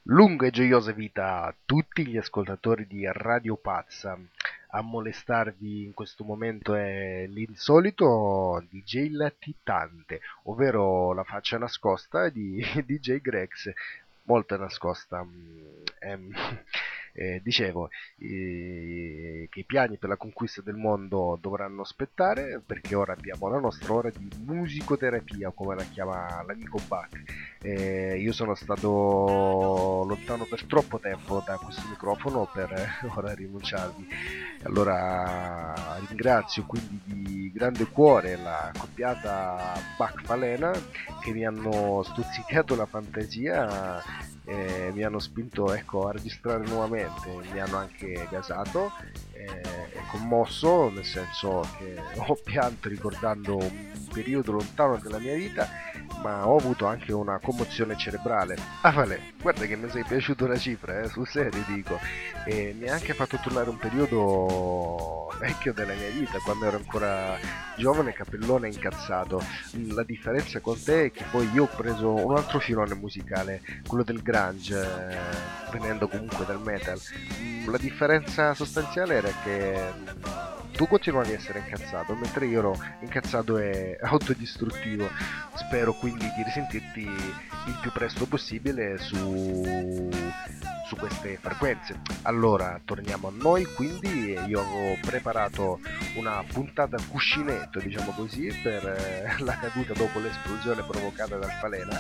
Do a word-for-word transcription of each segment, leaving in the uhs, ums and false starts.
Lunga e gioiosa vita a tutti gli ascoltatori di Radio Pazza. A molestarvi in questo momento è l'insolito D J latitante, ovvero la faccia nascosta di D J Grex, molto nascosta. Mm, ehm, eh, dicevo eh, che i piani per la conquista del mondo dovranno aspettare, perché ora abbiamo la nostra ora di musicoterapia, come la chiama l'amico Bach. Eh, io sono stato lontano per troppo tempo da questo microfono per eh, ora rinunciarvi. Allora ringrazio quindi di grande cuore la coppiata Bach-Falena, che mi hanno stuzzicato la fantasia, eh, mi hanno spinto, ecco, a registrare nuovamente, mi hanno anche gasato eh, e commosso, nel senso che ho pianto ricordando un periodo lontano della mia vita, ma ho avuto anche una commozione cerebrale. Ah, vale, guarda che mi sei piaciuta una cifra, eh, sul serio dico. E mi ha anche fatto tornare un periodo vecchio della mia vita, quando ero ancora giovane, capellone incazzato. La differenza con te è che poi io ho preso un altro filone musicale, quello del grunge, eh, venendo comunque dal metal. La differenza sostanziale era che tu continuavi a essere incazzato, mentre io ero incazzato e autodistruttivo. Spero quindi di risentirti il più presto possibile su, su queste frequenze. Allora, torniamo a noi, quindi io avevo preparato una puntata cuscinetto, diciamo così, per eh, la caduta dopo l'esplosione provocata dal Falena,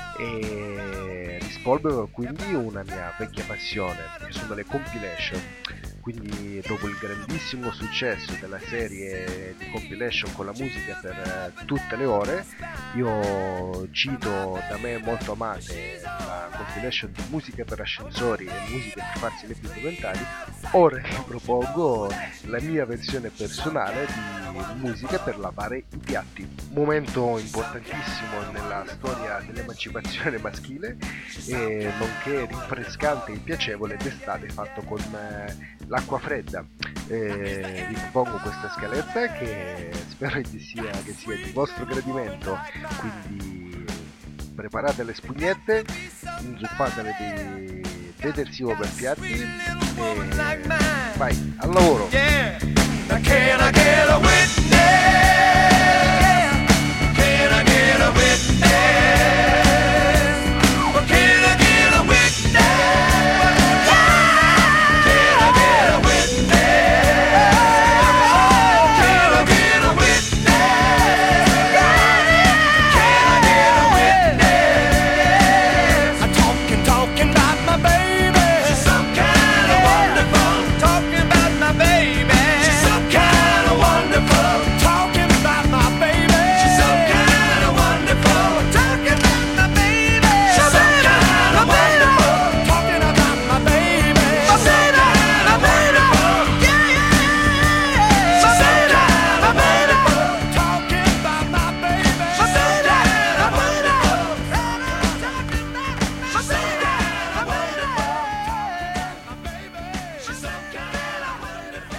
e rispolvero quindi una mia vecchia passione, che sono le compilation. Quindi dopo il grandissimo successo della serie di compilation con la musica per eh, tutte le ore, io cito da me molto amate la compilation di musica per ascensori e musica per farsi le più mentali. Ora vi propongo la mia versione personale di musica per lavare i piatti, momento importantissimo nella storia dell'emancipazione maschile, e nonché rinfrescante e piacevole d'estate, fatto con eh, l'acqua fredda. Eh, vi propongo questa scaletta che spero che sia, che sia di vostro gradimento, quindi preparate le spugnette, inzuppatele di detersivo per piatti e vai al lavoro. Yeah. Now can I get a witness? Can I get a witness? Well, can I get a witness? Can I get a witness? Can I get a witness? Can I get a witness? I'm talking, talking about my baby. She's so kind of wonderful. Talking about my baby. She's so kind of wonderful. Talking about my baby. She's so kind of wonderful. Talking about my baby. She's so kind of wonderful. Talking about my baby. She's so kind of wonderful. Yeah, yeah. She's so kind of wonderful. Talking about my baby. She's so kind of wonderful. Talking about my baby. She's so kind of wonderful. My baby. She's so kind of wonderful.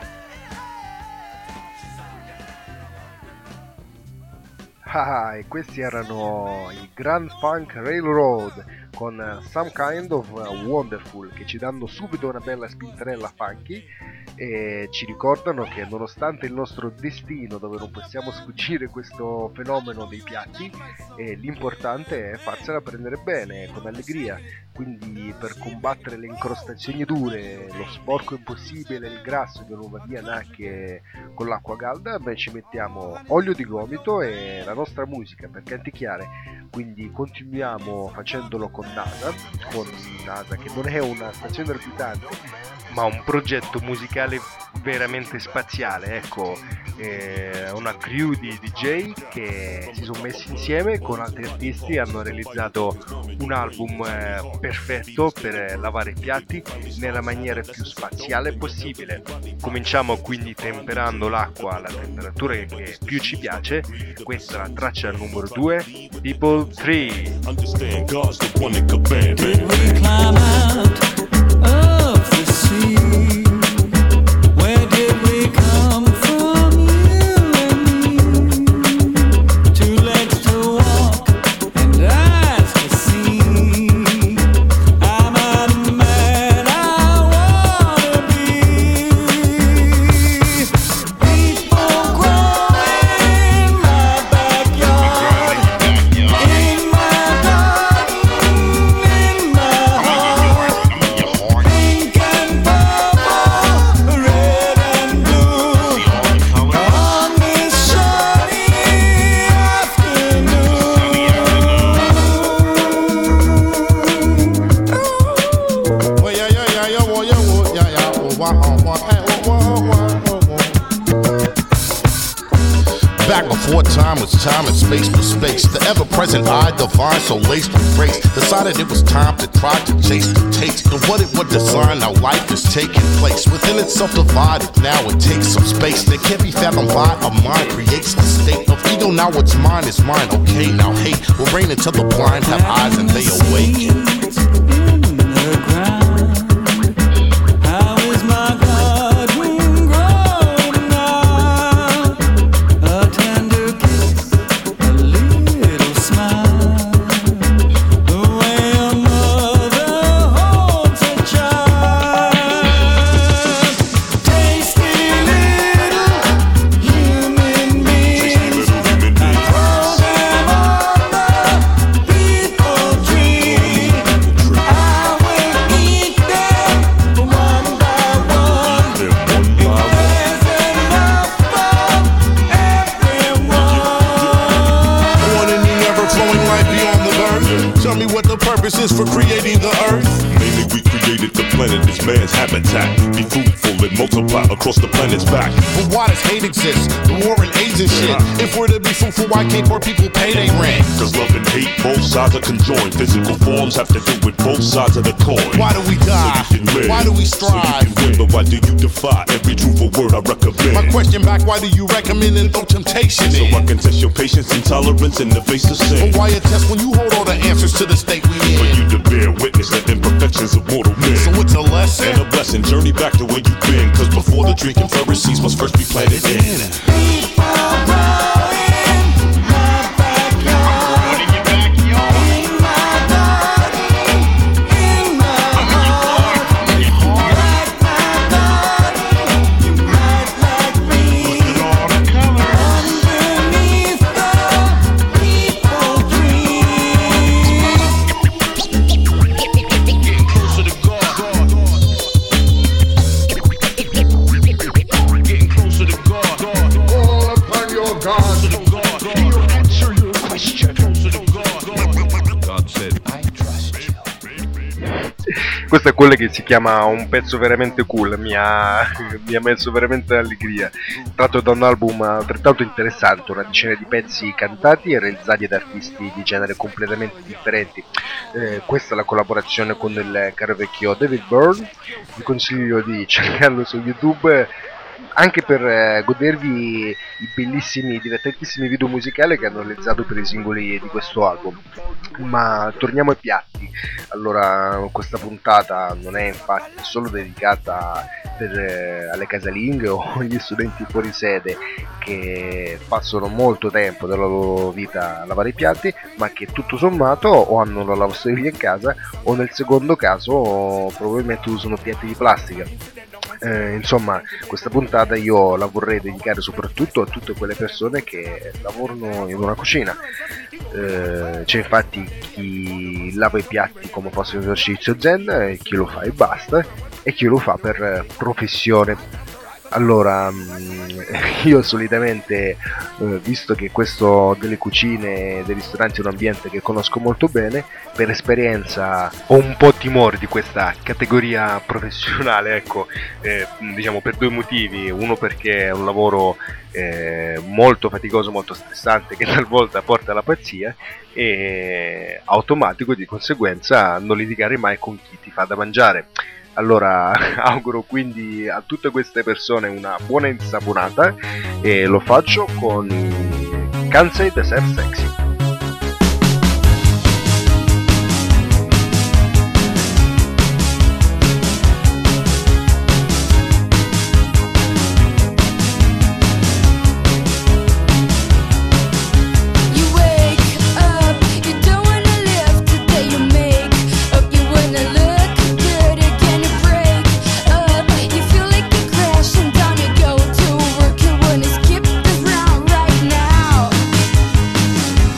Ah, e questi erano i Grand Funk Railroad con Some Kind of Wonderful, che ci danno subito una bella spintarella funky e ci ricordano che nonostante il nostro destino, dove non possiamo sfuggire questo fenomeno dei piatti, eh, l'importante è farsela prendere bene, con allegria. Quindi per combattere le incrostazioni dure, lo sporco impossibile, il grasso che non va via neanche con l'acqua calda, beh, ci mettiamo olio di gomito e la nostra musica per canticchiare. Quindi continuiamo facendolo con NASA, con NASA che non è una stazione orbitante, ma un progetto musicale veramente spaziale, ecco, eh, una crew di D J che si sono messi insieme con altri artisti e hanno realizzato un album eh, perfetto per eh, lavare i piatti nella maniera più spaziale possibile. Cominciamo quindi temperando l'acqua alla temperatura che più ci piace. Questa è la traccia numero due, People tre. Understand God's the one that could bend. Did we climb out of the sea? Where did we come from, you and me? Two legs to walk and eyes to see. I was time and space was space. The ever-present I, divine, so laced with grace, decided it was time to try to chase the taste of what it would design. Now life is taking place within itself divided. Now it takes some space that can't be fathomed by a mind. Creates the state of ego. Now what's mine is mine. Okay, now hate will reign until the blind have eyes and they awaken. Is for creating the earth. Mainly we created the planet as man's habitat. Be fruitful and multiply across the planet's back. But why does hate exist? The war and AIDS and shit. Yeah. If we're to be fruitful, why can't poor people pay their rent? Cause love and hate, both sides are conjoined. Physical forms have to do with both sides of the coin. Why do we die? So you can live. Why do we strive? So you can win, but why do you defy every truthful word I recommend? My question back, why do you recommend and throw temptation so in? I can test your patience and tolerance in the face of sin. But why a test when you hold all the answers to the state we in? For you to bear witness the imperfections of mortal men. So it's a lesson and a blessing. Journey back to where you've been. Cause before the drinking Pharisees must first be planted in. People growing in my backyard, in my body, in my heart. Like my body, you might like me. Underneath the people dream. Getting closer to God. Getting closer to God. Call upon your God. He'll answer your question. Closer to God. God said, I trust you. Questo è quello che si chiama un pezzo veramente cool, mi ha, mi ha messo veramente allegria. Tratto da un album altrettanto interessante, una decina di pezzi cantati e realizzati da artisti di genere completamente differenti. Eh, questa è la collaborazione con il caro vecchio David Byrne. Vi consiglio di cercarlo su YouTube anche per eh, godervi i bellissimi, divertentissimi video musicali che hanno realizzato per i singoli di questo album. Ma torniamo ai piatti. Allora, questa puntata non è infatti solo dedicata per, eh, alle casalinghe o agli studenti fuori sede che passano molto tempo della loro vita a lavare i piatti, ma che tutto sommato o hanno la lavastoviglie in casa o nel secondo caso probabilmente usano piatti di plastica. Eh, insomma, questa puntata io la vorrei dedicare soprattutto a tutte quelle persone che lavorano in una cucina. Eh, c'è infatti chi lava i piatti come fosse un esercizio zen, e chi lo fa e basta, e chi lo fa per professione. Allora, io solitamente, eh, visto che questo delle cucine, dei ristoranti è un ambiente che conosco molto bene, per esperienza ho un po' timore di questa categoria professionale, ecco, eh, diciamo per due motivi. Uno perché è un lavoro eh, molto faticoso, molto stressante, che talvolta porta alla pazzia, e automatico di conseguenza non litigare mai con chi ti fa da mangiare. Allora auguro quindi a tutte queste persone una buona insaponata e lo faccio con Can't Say The Self Sexy. Skip the ground right now.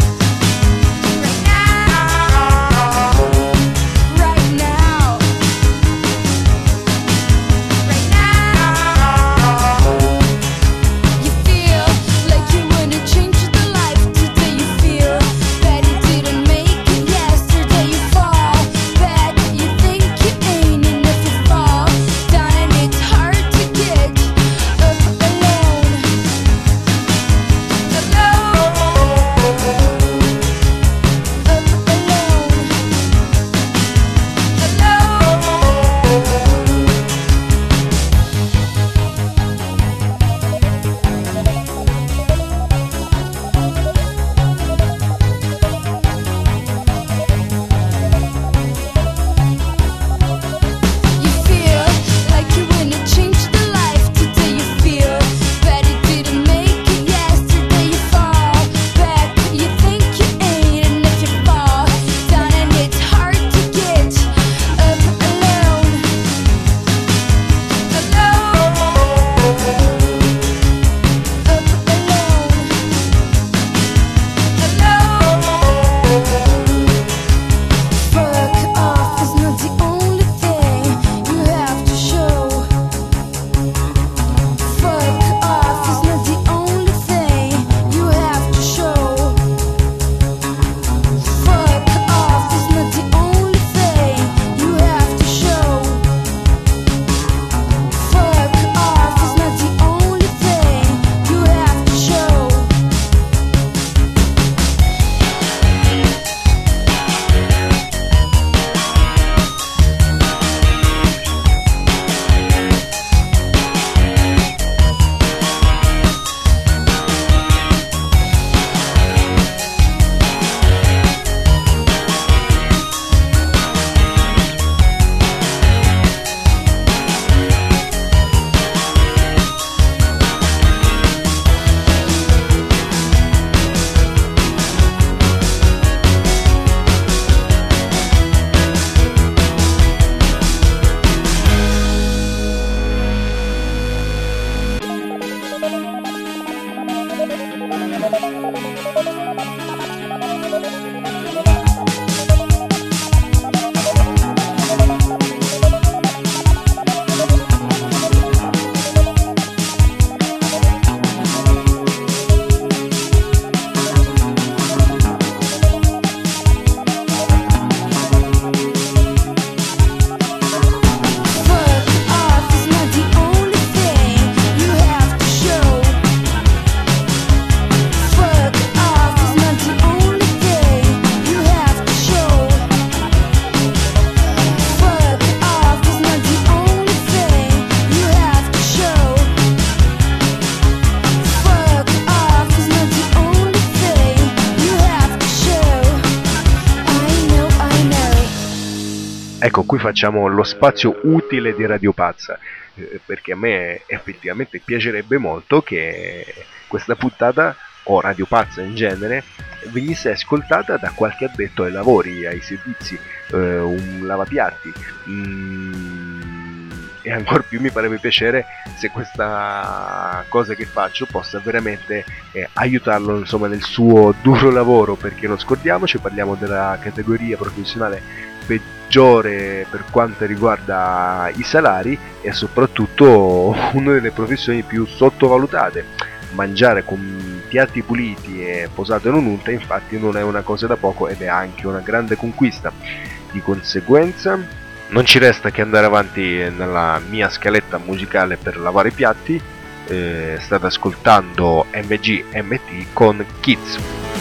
Ecco, qui facciamo lo spazio utile di Radio Pazza, eh, perché a me effettivamente piacerebbe molto che questa puntata, o Radio Pazza in genere, venisse ascoltata da qualche addetto ai lavori, ai servizi, eh, un lavapiatti. Mm, e ancora più mi farebbe piacere se questa cosa che faccio possa veramente eh, aiutarlo, insomma, nel suo duro lavoro, perché non scordiamoci, parliamo della categoria professionale peggiore per quanto riguarda i salari e soprattutto una delle professioni più sottovalutate. Mangiare con piatti puliti e posato in un'unta infatti non è una cosa da poco ed è anche una grande conquista. Di conseguenza non ci resta che andare avanti nella mia scaletta musicale per lavare i piatti. Eh, state ascoltando M G M T con Kids.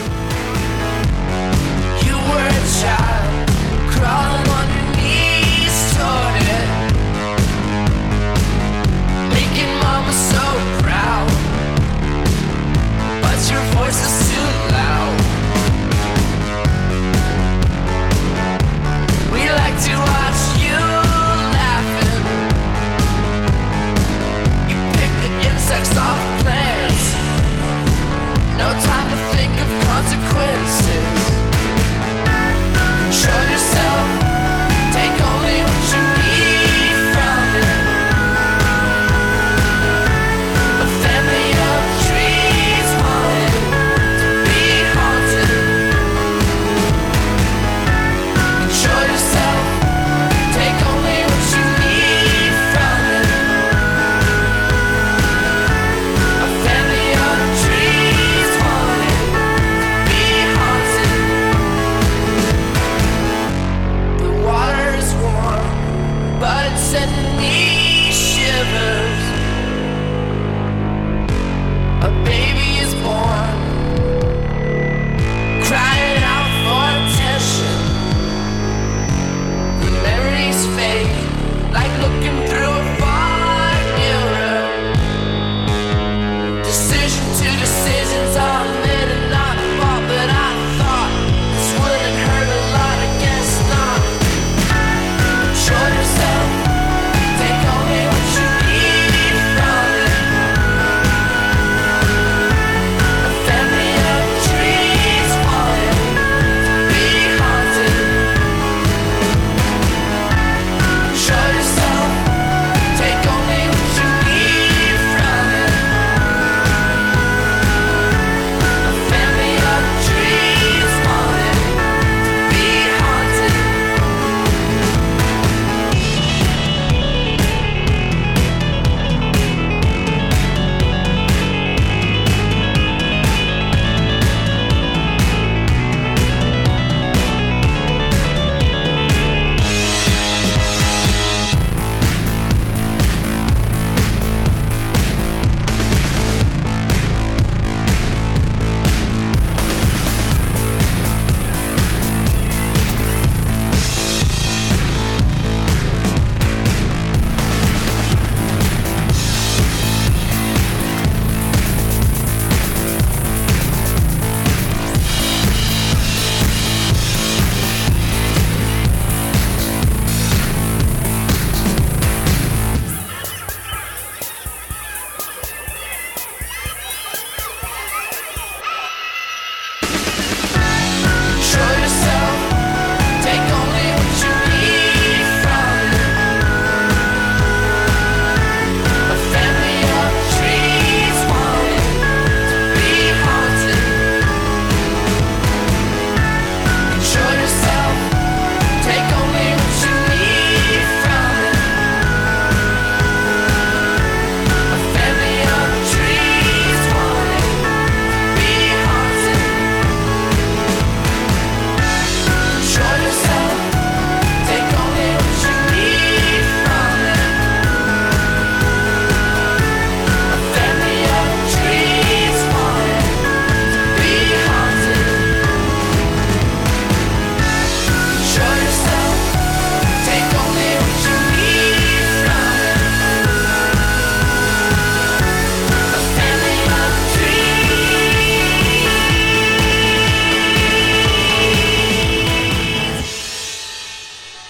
You were a child, crawling on your knees toward it, making mama so proud, but your voice is too loud. We like to watch you laughing, you pick the insects off plants, no time to think of consequences.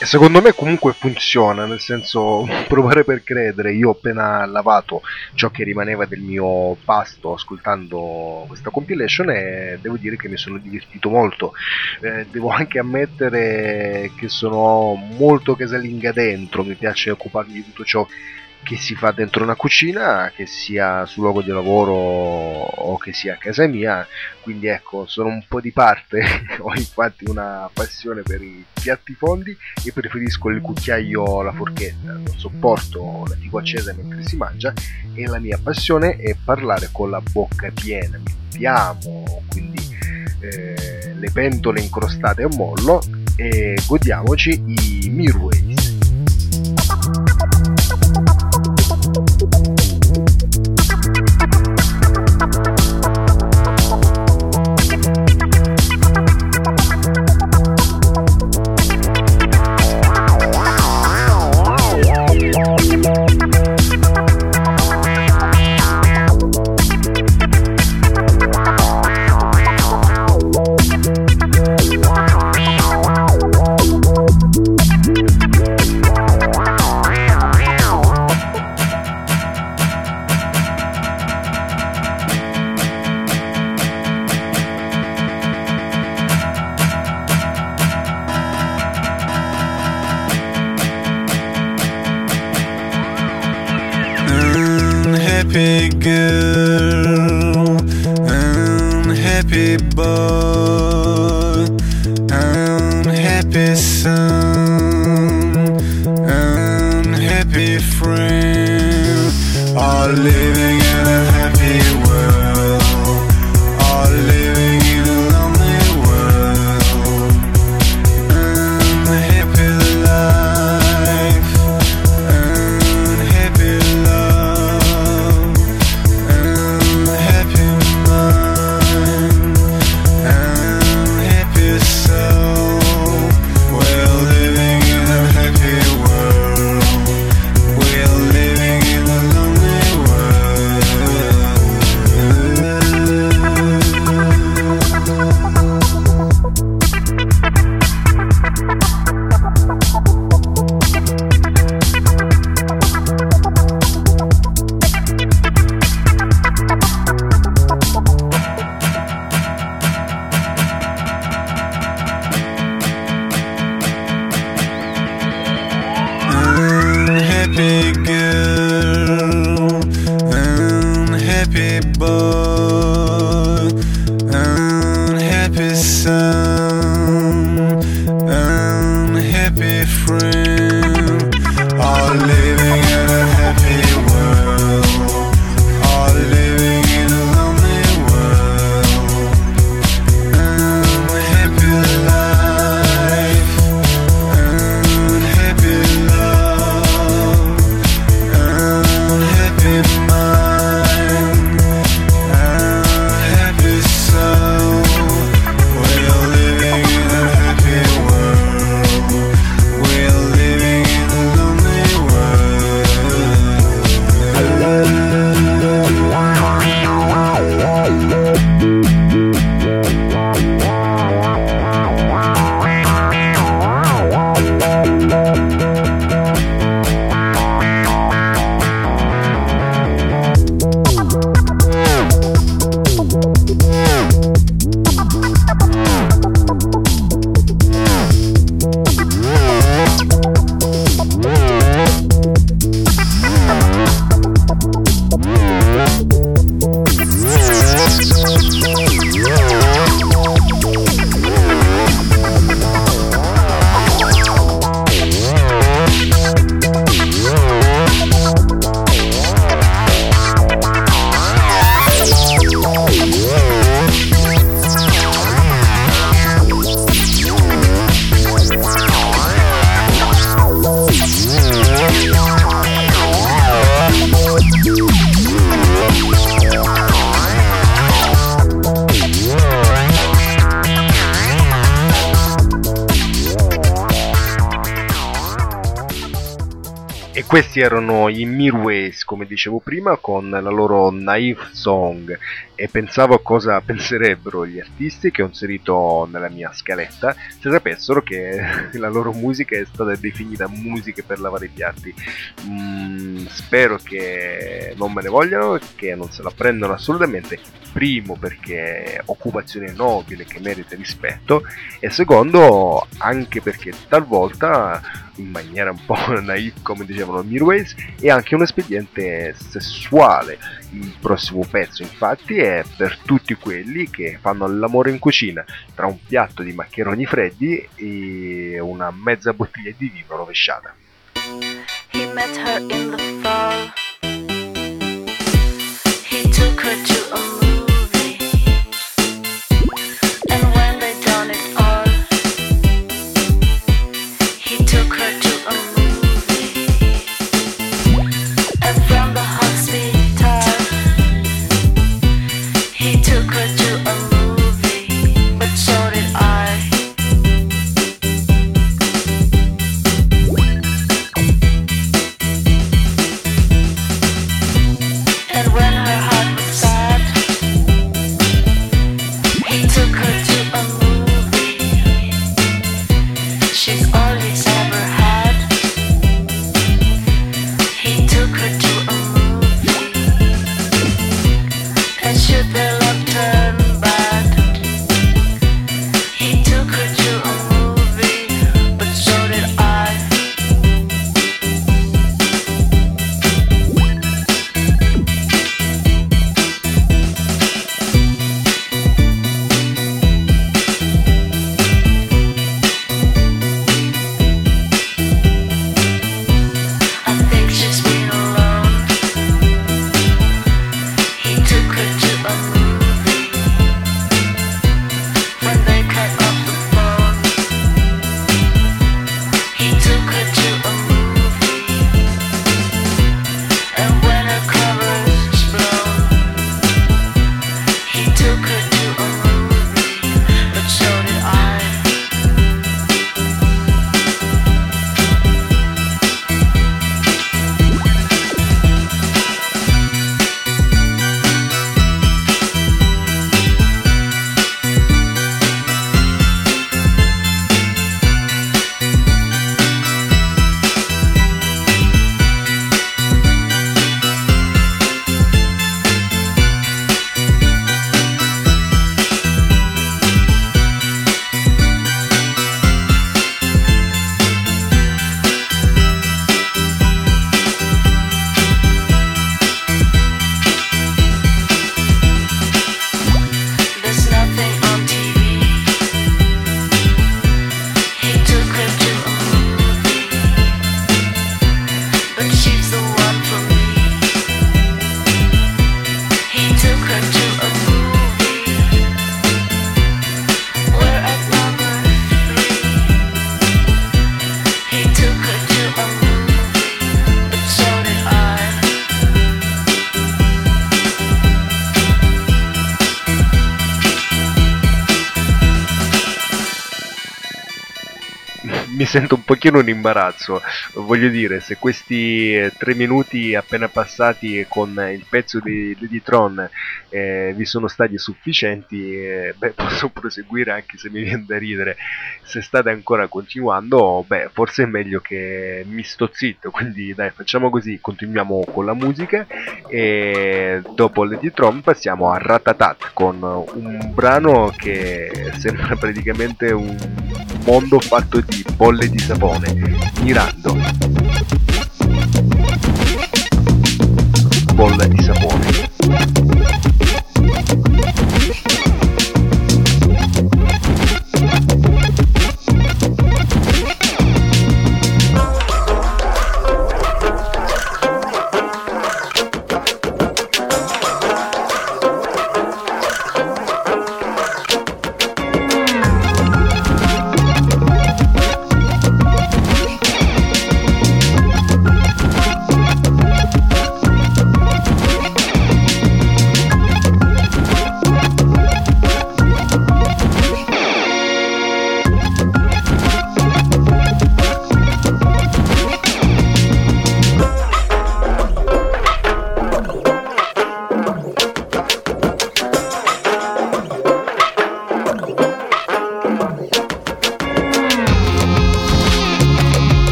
E secondo me comunque funziona, nel senso, provare per credere. Io ho appena lavato ciò che rimaneva del mio pasto ascoltando questa compilation e devo dire che mi sono divertito molto. Eh, devo anche ammettere che sono molto casalinga dentro, mi piace occuparmi di tutto ciò che si fa dentro una cucina, che sia sul luogo di lavoro o che sia a casa mia, quindi ecco, sono un po' di parte. Ho infatti una passione per i piatti fondi e preferisco il cucchiaio alla forchetta, non sopporto la tigua accesa mentre si mangia, e la mia passione è parlare con la bocca piena. Mettiamo quindi eh, le pentole incrostate a mollo e godiamoci i Mirways. Unhappy girl, unhappy boy, unhappy son, unhappy friend, all living in a happy world, all living in a lonely world, unhappy life, unhappy love, unhappy mind, unhappy soul. We're living in a happy world, we're living in a lonely unhappy girl, unhappy boy, unhappy son, unhappy friend, all living in a happy world, all living in a lonely world, unhappy life, unhappy love, unhappy mind, unhappy soul. We're living in a happy world, we're living in a lonely E questi erano i Mirways, come dicevo prima, con la loro Naive Song. e pensavo a cosa penserebbero gli artisti che ho inserito nella mia scaletta se sapessero che la loro musica è stata definita musiche per lavare i piatti. Mm, spero che non me ne vogliano, che non se la prendano assolutamente. Primo, perché è occupazione nobile che merita rispetto, e secondo anche perché talvolta, in maniera un po' naif come dicevano Mirwais, è anche un espediente sessuale. Il prossimo pezzo infatti è per tutti quelli che fanno l'amore in cucina tra un piatto di maccheroni freddi e una mezza bottiglia di vino rovesciata. He met her in the fall. He took her to a movie, and when they done it all, he took her to a movie. And from the hospital, he took her to a movie, but so did I. And when her heart was sad, he took her to a movie. She's all he's ever had. He took her to a movie. And should their love turn bad, he took her to a movie, but so did I. I think she's been alone. He took her to a movie. When they cut off the phone, he took her to a movie. And when her cover's blown, he took her to a movie, but so did I. There's nothing on T V. He took her to a movie, but she's the one for me. He took her to a movie. We're at number three. He took her to a movie, but so did I. Mi sento un pochino in imbarazzo, voglio dire, se questi eh, tre minuti appena passati con il pezzo di Lady Tron eh, vi sono stati sufficienti, eh, beh, posso proseguire anche se mi viene da ridere. Se state ancora continuando, beh, forse è meglio che mi sto zitto, quindi dai, facciamo così, continuiamo con la musica e dopo Lady Tron passiamo a Ratatat con un brano che sembra praticamente un mondo fatto di bolle di sapone. Mirando, bolla di sapone.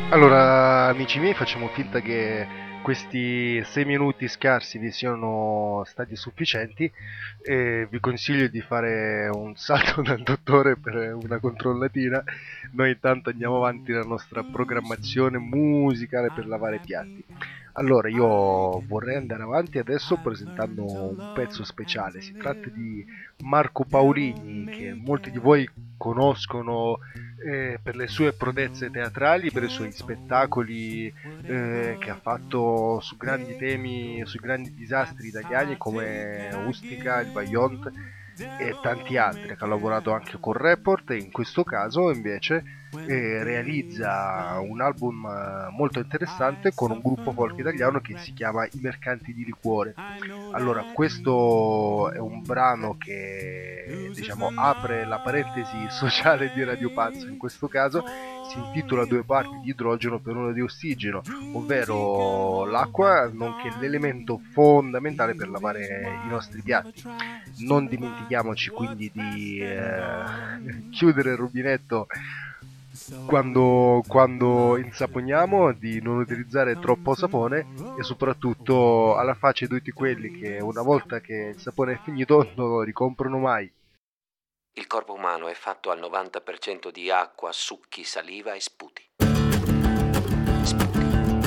Allora, amici miei, facciamo finta che questi sei minuti scarsi vi siano stati sufficienti e vi consiglio di fare un salto dal dottore per una controllatina. Noi intanto andiamo avanti nella nostra programmazione musicale per lavare i piatti. Allora, io vorrei andare avanti adesso presentando un pezzo speciale. Si tratta di Marco Paolini, che molti di voi conoscono eh, per le sue prodezze teatrali, per i suoi spettacoli eh, che ha fatto su grandi temi, sui grandi disastri italiani come Ustica, il Vajont e tanti altri, che ha lavorato anche con Report, e in questo caso invece eh, realizza un album eh, molto interessante con un gruppo folk italiano che si chiama I Mercanti di Liquore. Allora, questo è un brano che, diciamo, apre la parentesi sociale di Radio Pazzo. In questo caso si intitola Due parti di idrogeno per una di ossigeno, ovvero l'acqua, nonché l'elemento fondamentale per lavare i nostri piatti. Non dimentichiamoci quindi di eh, chiudere il rubinetto quando, quando insaponiamo, di non utilizzare troppo sapone e soprattutto, alla faccia di tutti quelli che una volta che il sapone è finito non lo ricomprano mai. Il corpo umano è fatto al novanta per cento di acqua, succhi, saliva e sputi. Sputi.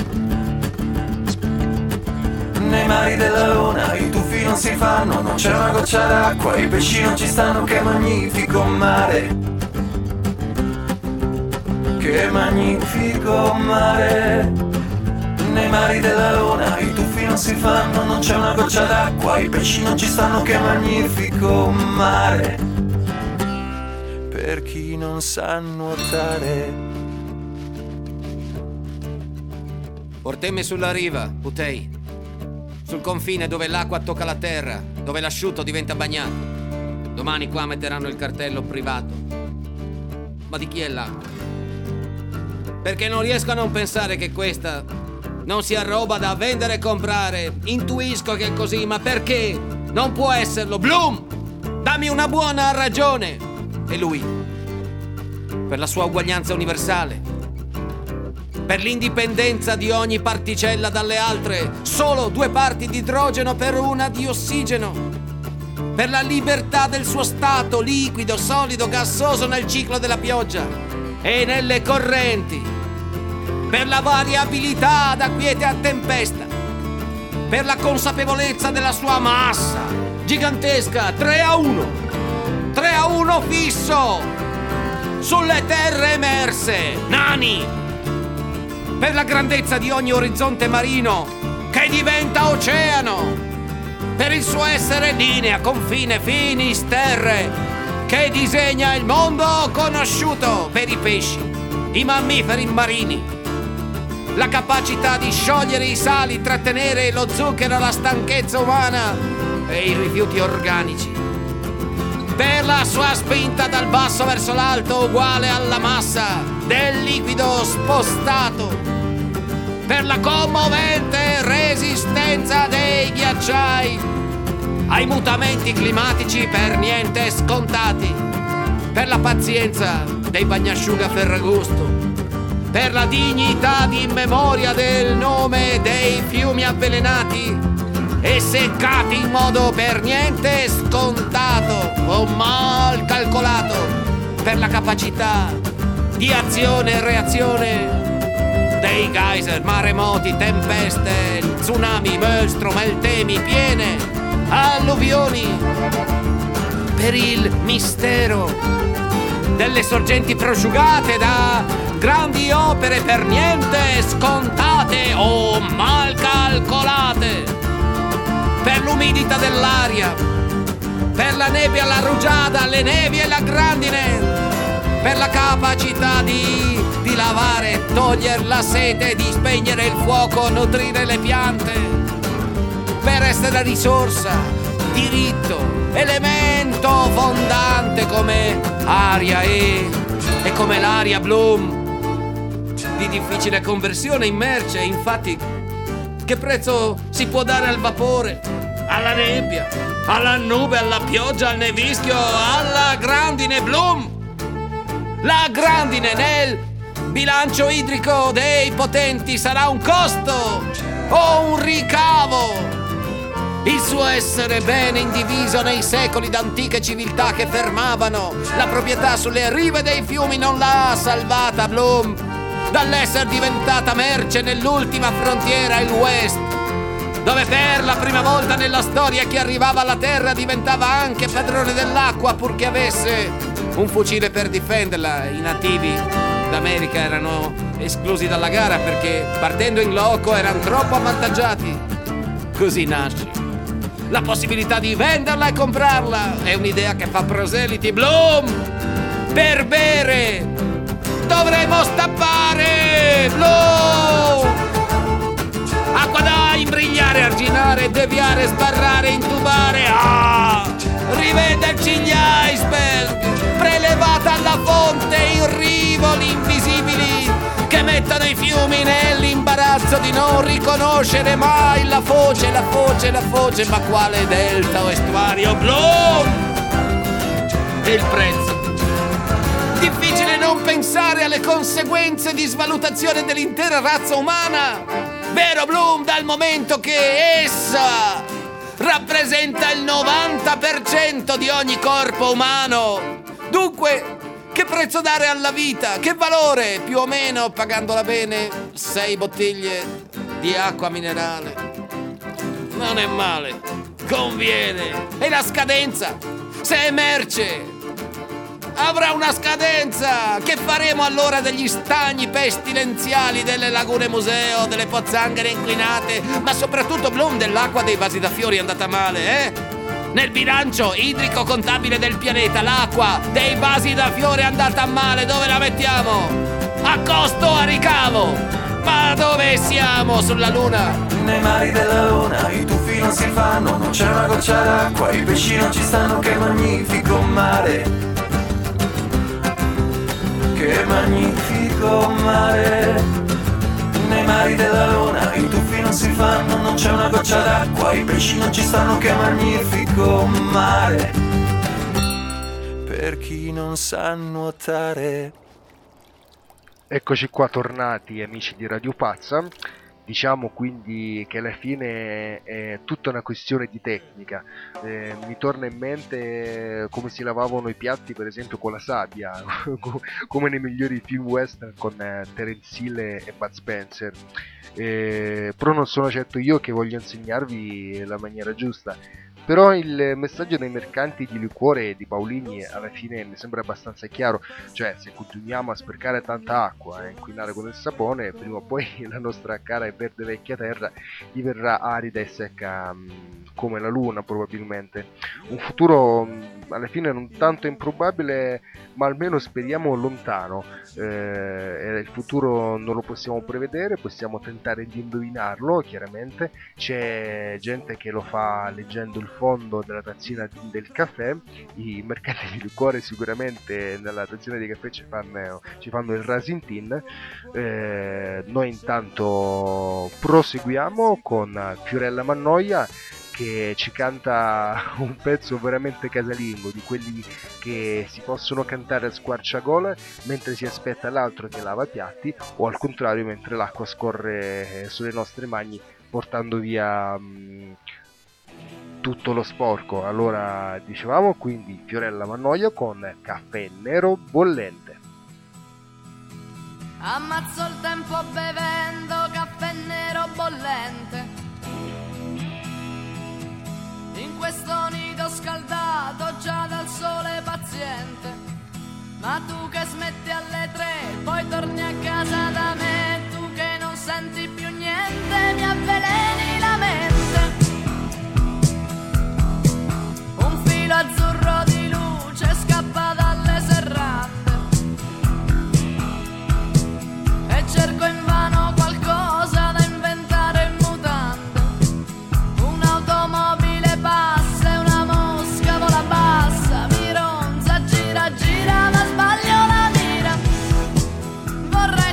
Sputi. Nei mari della luna i tuffi non si fanno, non c'è una goccia d'acqua, i pesci non ci stanno, che magnifico mare. Che magnifico mare. Nei mari della luna i tuffi non si fanno, non c'è una goccia d'acqua, i pesci non ci stanno, che magnifico mare. Per chi non sa nuotare. Portemme sulla riva, Putei. Sul confine dove l'acqua tocca la terra, dove l'asciutto diventa bagnato. Domani qua metteranno il cartello privato. Ma di chi è l'acqua? Perché non riesco a non pensare che questa non sia roba da vendere e comprare. Intuisco che è così, ma perché non può esserlo? Bloom, dammi una buona ragione. E lui, per la sua uguaglianza universale, per l'indipendenza di ogni particella dalle altre, solo due parti di idrogeno per una di ossigeno, per la libertà del suo stato, liquido, solido, gassoso nel ciclo della pioggia e nelle correnti, per la variabilità da quiete a tempesta, per la consapevolezza della sua massa gigantesca. Tre a uno, tre a uno fisso sulle terre emerse, nani, per la grandezza di ogni orizzonte marino che diventa oceano, per il suo essere linea, confine, finis terre che disegna il mondo conosciuto, per i pesci, i mammiferi marini, la capacità di sciogliere i sali, trattenere lo zucchero, la stanchezza umana e i rifiuti organici, per la sua spinta dal basso verso l'alto uguale alla massa del liquido spostato, per la commovente resistenza dei ghiacciai ai mutamenti climatici per niente scontati, per la pazienza dei bagnasciuga Ferragosto, per la dignità di memoria del nome dei fiumi avvelenati e seccati in modo per niente scontato o mal calcolato, per la capacità di azione e reazione dei geyser, maremoti, tempeste, tsunami, maelstrom, meltemi, piene, alluvioni, per il mistero delle sorgenti prosciugate da grandi opere per niente scontate o mal calcolate, per l'umidità dell'aria, per la nebbia, la rugiada, le nevi e la grandine, per la capacità di, di lavare, togliere la sete, di spegnere il fuoco, nutrire le piante, per essere risorsa, diritto, elemento fondante come aria e, e come l'aria Bloom, di difficile conversione in merce. Infatti, che prezzo si può dare al vapore, alla nebbia, alla nube, alla pioggia, al nevischio, alla grandine Bloom? La grandine nel bilancio idrico dei potenti sarà un costo o un ricavo? Il suo essere bene indiviso nei secoli d'antiche civiltà che fermavano la proprietà sulle rive dei fiumi non l'ha salvata Bloom dall'essere diventata merce nell'ultima frontiera, il West, dove per la prima volta nella storia chi arrivava alla terra diventava anche padrone dell'acqua purché avesse un fucile per difenderla. I nativi d'America erano esclusi dalla gara perché partendo in loco erano troppo avvantaggiati. Così nasce la possibilità di venderla e comprarla. È un'idea che fa proseliti. Bloom, per bere dovremo stappare. Bloom, acqua da imbrigliare, arginare, deviare, sbarrare, intubare. Ah, rivederci gli iceberg, prelevata alla fonte in rivoli invisibili che mettono i fiumi nell'imbarazzo di non riconoscere mai la foce, la foce, la foce, ma quale delta o estuario? Bloom! E il prezzo? Difficile non pensare alle conseguenze di svalutazione dell'intera razza umana, vero Bloom, dal momento che essa rappresenta il novanta per cento di ogni corpo umano. Dunque, che prezzo dare alla vita? Che valore? Più o meno, pagandola bene, sei bottiglie di acqua minerale. Non è male, conviene. E la scadenza? Se è merce, avrà una scadenza. Che faremo allora degli stagni pestilenziali, delle lagune museo, delle pozzanghere inquinate, ma soprattutto Bloom dell'acqua dei vasi da fiori è andata male, eh? Nel bilancio idrico contabile del pianeta, l'acqua dei vasi da fiore è andata male. Dove la mettiamo? A costo o a ricavo? Ma dove siamo? Sulla luna? Nei mari della luna i tuffi non si fanno, non c'è una goccia d'acqua, i pesci non ci stanno, che magnifico mare, che magnifico mare. Nei mari della luna i tuffi non si fanno, non c'è una goccia d'acqua, i pesci non ci stanno, che magnifico mare, per chi non sa nuotare. Eccoci qua tornati, amici di Radio Pazza. Diciamo quindi che alla fine è tutta una questione di tecnica. Eh, mi torna in mente come si lavavano i piatti, per esempio con la sabbia, come nei migliori film western con eh, Terence Hill e Bud Spencer. Eh, però non sono certo io che voglio insegnarvi la maniera giusta. Però il messaggio dei mercanti di liquore e di Paolini alla fine mi sembra abbastanza chiaro, cioè se continuiamo a sprecare tanta acqua e inquinare con il sapone, prima o poi la nostra cara e verde vecchia terra diverrà arida e secca mh, come la luna probabilmente. Un futuro mh, alla fine non tanto improbabile, ma almeno speriamo lontano. Eh, il futuro non lo possiamo prevedere, possiamo tentare di indovinarlo, chiaramente. C'è gente che lo fa leggendo il fondo della tazzina del caffè. I mercanti di liquore sicuramente nella tazzina di caffè ci fanno, ci fanno il Rasin Tin. Eh, noi intanto proseguiamo con Fiorella Mannoia che ci canta un pezzo veramente casalingo, di quelli che si possono cantare a squarciagola mentre si aspetta l'altro che lava piatti, o al contrario mentre l'acqua scorre sulle nostre mani portando via mh, tutto lo sporco. Allora dicevamo quindi Fiorella Mannoia con Caffè Nero Bollente. Ammazzo il tempo bevendo caffè nero bollente in questo nido scaldato già dal sole paziente. Ma tu che smetti alle tre, poi torni a casa da me, tu che non senti più niente, mi avveleni la mente. Un filo azzurro di luce scappa dalle serrande e cerco invano qualcosa da inventare in mutande. Un'automobile passa e una mosca vola bassa, mi ronza, gira, gira, ma sbaglio la mira. Vorrei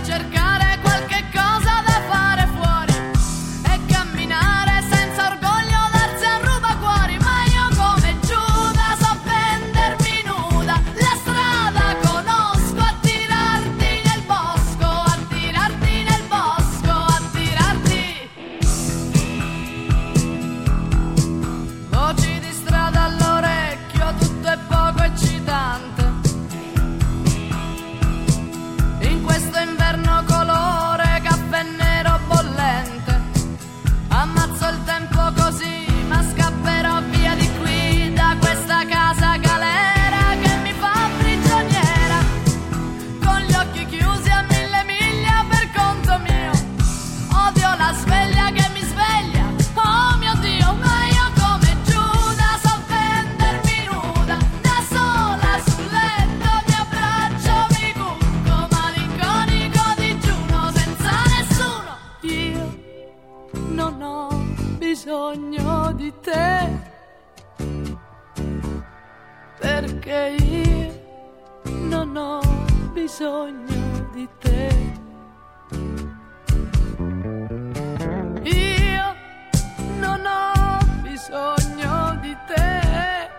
bisogno di te. Io non ho bisogno di te,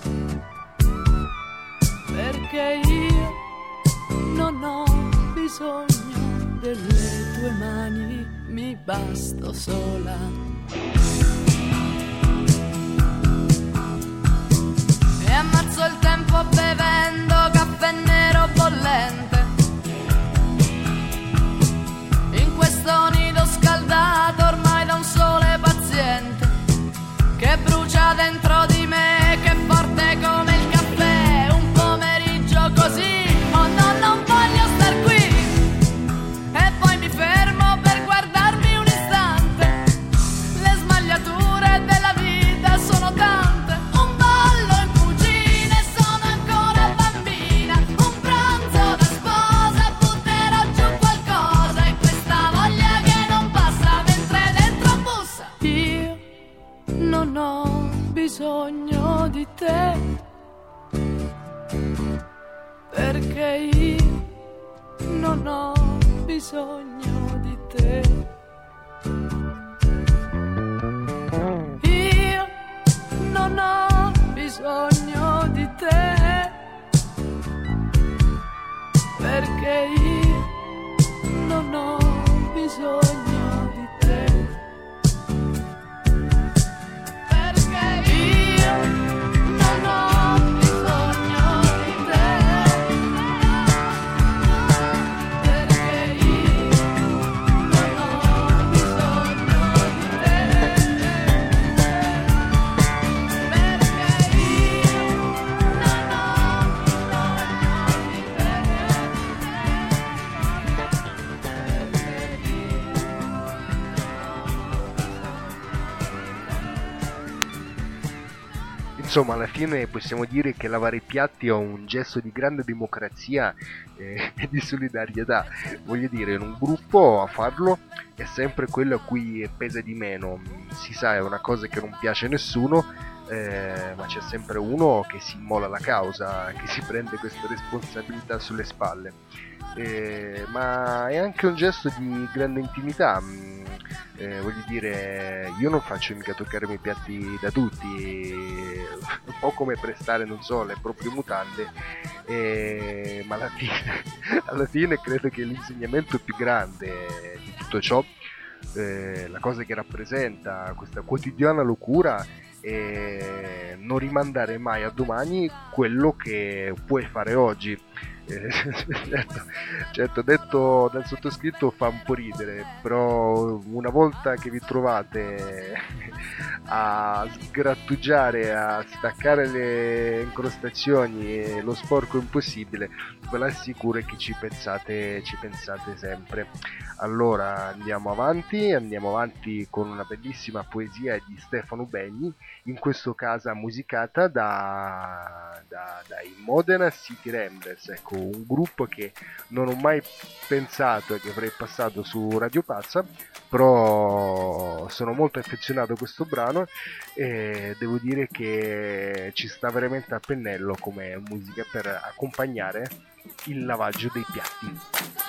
perché io non ho bisogno delle tue mani, mi basto sola. E ammazzo il tempo bevendo caffè nero bollente in questo nido scaldato ormai da un sole paziente che brucia dentro di me, che è forte come il caffè. Un pomeriggio così, oh no, non voglio star qui. E poi mi fermo per guardarmi un istante. Le smagliature della vita sono tante. Un ballo in cucina e sono ancora bambina. Un pranzo da sposa, butterò giù qualcosa. E questa voglia che non passa mentre dentro bussa. Io non ho bisogno di te, perché io non ho bisogno di te. Io non ho bisogno di te, perché io non ho bisogno di te. Perché io non ho bisogno di te, perché io non ho bisogno di te, perché io non Insomma, alla fine possiamo dire che lavare i piatti è un gesto di grande democrazia eh, e di solidarietà. Voglio dire, in un gruppo a farlo è sempre quello a cui pesa di meno. Si sa, è una cosa che non piace a nessuno, eh, ma c'è sempre uno che si immola la causa, che si prende questa responsabilità sulle spalle. Eh, ma è anche un gesto di grande intimità. Eh, voglio dire, io non faccio mica toccarmi i piatti da tutti, un po' come prestare, non so, le proprie mutande, eh, ma alla fine, alla fine credo che l'insegnamento più grande di tutto ciò, eh, la cosa che rappresenta questa quotidiana locura, è non rimandare mai a domani quello che puoi fare oggi. Eh, certo, certo, detto dal sottoscritto fa un po' ridere, però una volta che vi trovate a sgrattugiare, a staccare le incrostazioni e lo sporco impossibile, ve l'assicuro che ci pensate, ci pensate sempre. Allora andiamo avanti, andiamo avanti con una bellissima poesia di Stefano Begni, in questo caso musicata da, da, dai Modena City Ramblers, ecco, un gruppo che non ho mai pensato che avrei passato su Radio Pazza, però sono molto affezionato a questo brano e devo dire che ci sta veramente a pennello come musica per accompagnare il lavaggio dei piatti.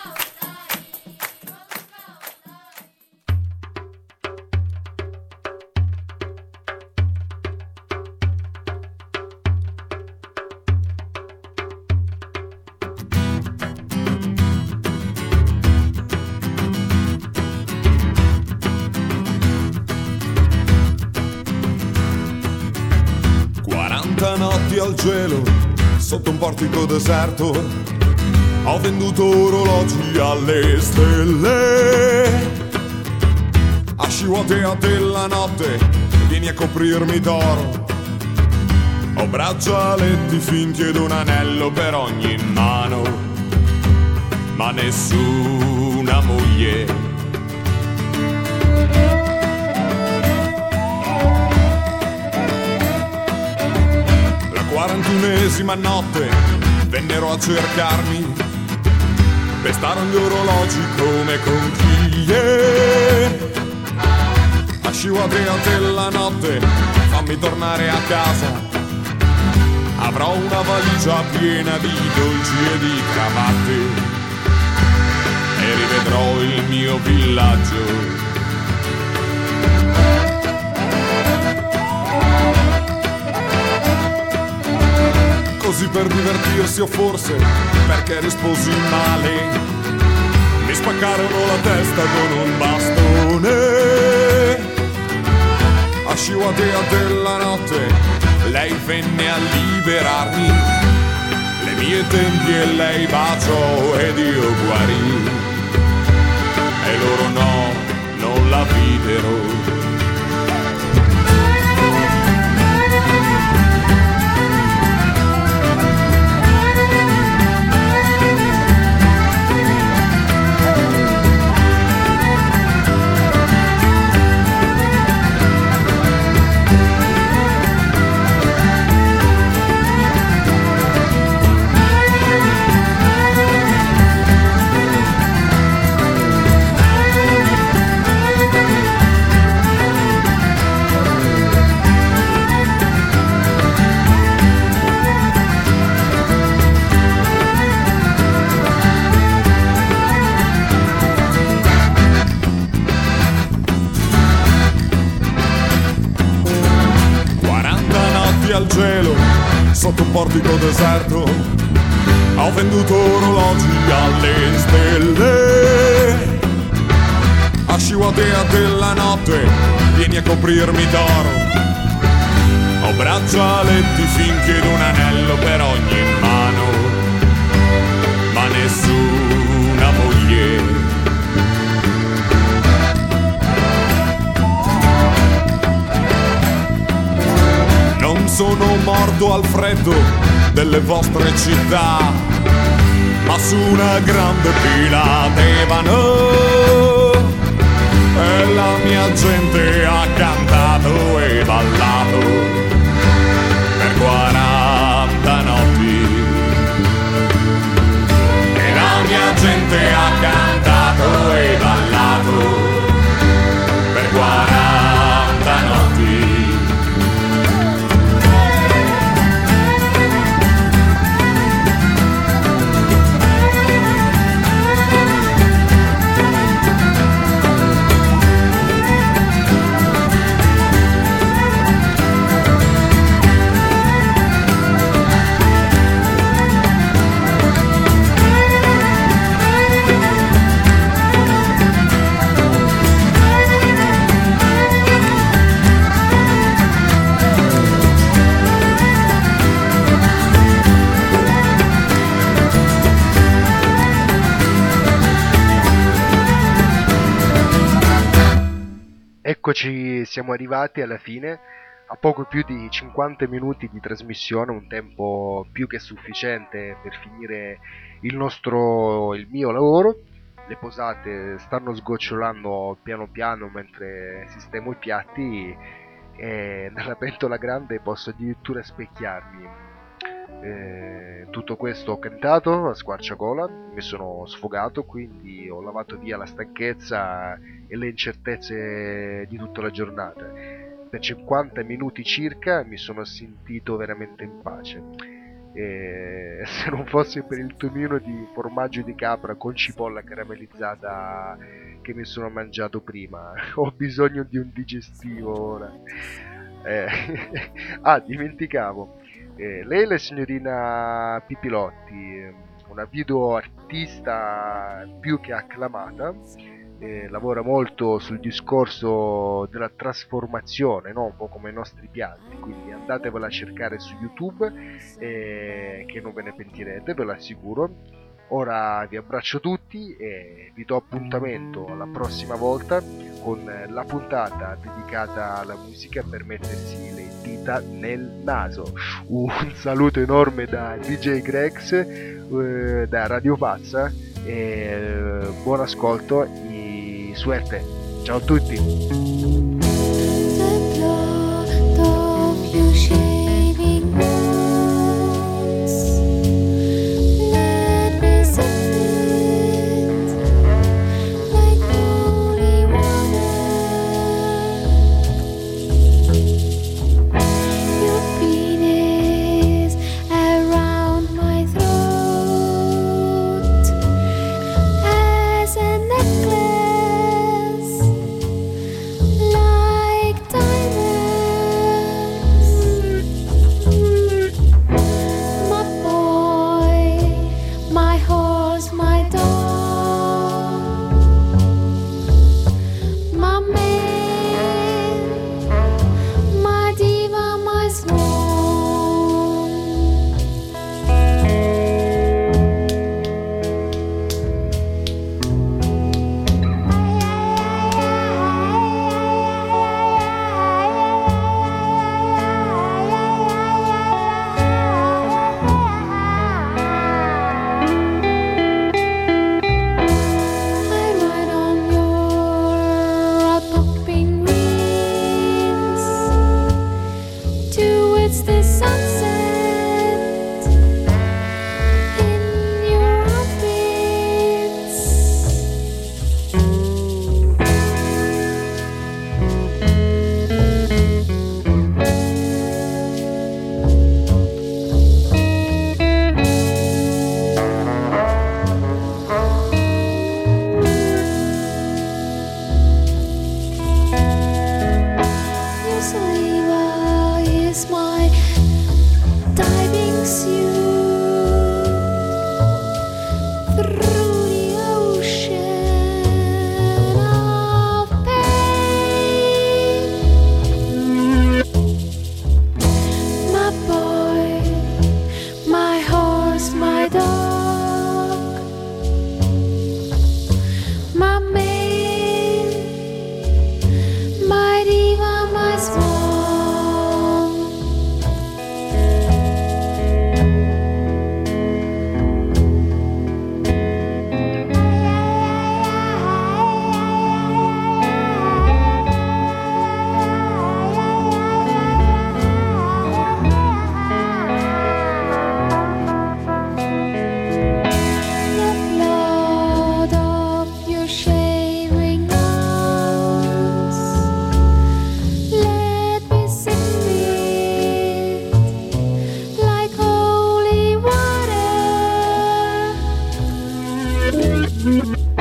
Notti al cielo, sotto un portico deserto, ho venduto orologi alle stelle. A sciuatea della notte, vieni a coprirmi d'oro. Ho braccialetti finti ed un anello per ogni mano, ma nessuna moglie. Quarantunesima notte vennero a cercarmi, pestarono gli orologi come conchiglie. A sciuatea della notte fammi tornare a casa, Avrò una valigia piena di dolci e di cravatte e rivedrò il mio villaggio. Così per divertirsi o forse perché risposi male, mi spaccarono la testa con un bastone. A sciuadea della notte lei venne a liberarmi, le mie tempie lei baciò ed io guarì, e loro no, non la videro. Al cielo, sotto un portico deserto, ho venduto orologi alle stelle. A sciuadea della notte, vieni a coprirmi d'oro. Ho braccialetti finché un anello per ogni mano, ma nessuna moglie. Non sono morto al freddo delle vostre città, ma su una grande pila d'ebano, e la mia gente ha cantato e ballato per quaranta notti, e la mia gente ha cantato e ballato per quaranta notti. Eccoci, siamo arrivati alla fine, a poco più di cinquanta minuti di trasmissione, un tempo più che sufficiente per finire il nostro, il mio lavoro. Le posate stanno sgocciolando piano piano mentre sistemo i piatti e nella pentola grande posso addirittura specchiarmi. Eh, tutto questo ho cantato a squarciagola, mi sono sfogato, quindi ho lavato via la stanchezza e le incertezze di tutta la giornata. Per cinquanta minuti circa mi sono sentito veramente in pace. E se non fosse per il tumino di formaggio di capra con cipolla caramellizzata che mi sono mangiato prima, ho bisogno di un digestivo ora. Eh, ah, dimenticavo. Eh, lei è la signorina Pipilotti, una video artista più che acclamata, eh, lavora molto sul discorso della trasformazione, no? Un po' come i nostri piatti, quindi andatevela a cercare su YouTube, eh, che non ve ne pentirete, ve lo assicuro. Ora vi abbraccio tutti e vi do appuntamento alla prossima volta con la puntata dedicata alla musica per mettersi le dita nel naso. Un saluto enorme da D J Grex, eh, da Radio Pazza, e eh, buon ascolto e suerte. Ciao a tutti. Thank